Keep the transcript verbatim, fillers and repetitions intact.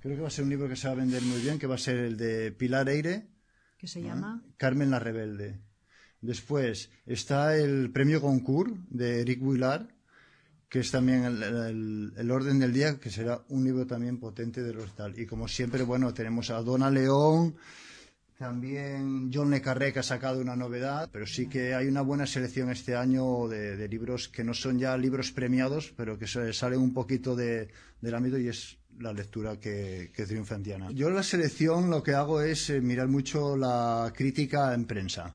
Creo que va a ser un libro que se va a vender muy bien, que va a ser el de Pilar Eyre. ¿Qué se llama? Carmen la Rebelde. Después está el premio Goncourt de Eric Vuillard, que es también el, el, el orden del día, que será un libro también potente de los tal. Y como siempre, bueno, tenemos a Donna León, también John le Carré, que ha sacado una novedad, pero sí que hay una buena selección este año de, de libros que no son ya libros premiados, pero que salen un poquito de, del ámbito, y es la lectura que, que triunfa en Diana. Yo en la selección lo que hago es eh, mirar mucho la crítica en prensa.